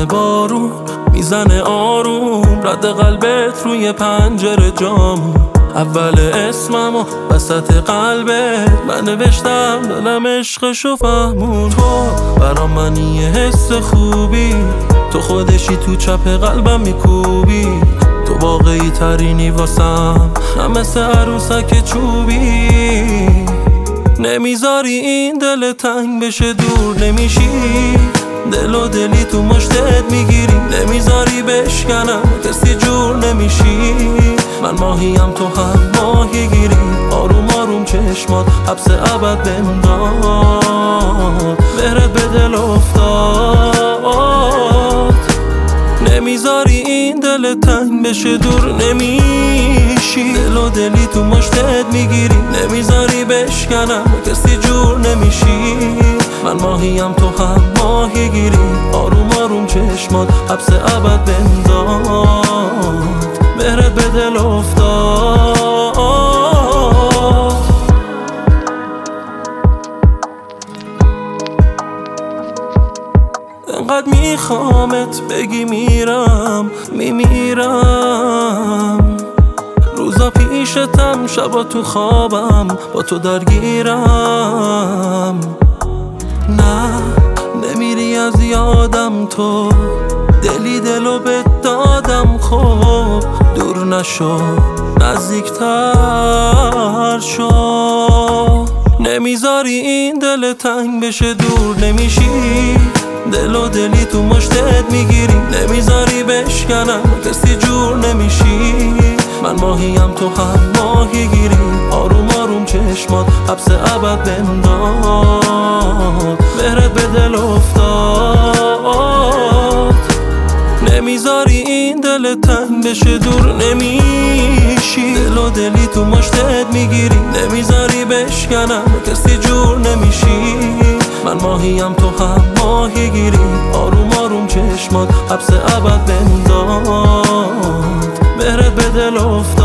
میزنه بارون، میزنه آروم، رد قلبت روی پنجره جامون. اول اسممو وسط قلبت من نوشتم، دلم عشقشو فهمون. تو برا منی یه حس خوبی، تو خودشی تو چپ قلبم میکوبی. تو واقعی ترینی واسم، نه مثل عروسک چوبی. نمیذاری این دل تنگ بشه، دور نمیشی، دل و دلی تو مشتت میگیری. نمیذاری بشکنم، کسی جور نمیشی. من ماهیم تو هم ماهی گیری. آروم آروم چشمات حبس ابد بهم داد، مهرت به دل افتاد. نمیذاری این دل تنگ بشه، دور نمیشی، دل و دلی تو مشتت میگیری. نمیذاری بشکنم، کسی جور نمیشی. من ماهیم تو هم ماهی گیری. آروم آروم چشمات حبس ابد بهم داد، مهرت به دل افتاد. انقدر میخوامت بگی میرم، میمیرم. روزا پیشتم، شبا تو خوابم با تو درگیرم. نه نمیری از یادم تو، دلی دلو بهت دادم. خب دور نشو، نزدیکتر شو. نمیذاری این دل تنگ بشه، دور نمیشی، دل و دلی تو مشتت میگیری. نمیذاری بشکنم، کسی جور نمیشی. من ماهیم تو هم ماهی گیری. آروم آروم چشمات حبس ابد بهم داد، مهرت به دل افتاد. نمیذاری این دل تنگ بشه، دور نمیشی، دل و دلی تو مشتت میگیری. نمیذاری بشکنم، کسی جور نمیشی. من ماهیم تو هم ماهی گیری. آروم آروم چشمات حبس ابد بهم داد، مهرت به دل افتاد.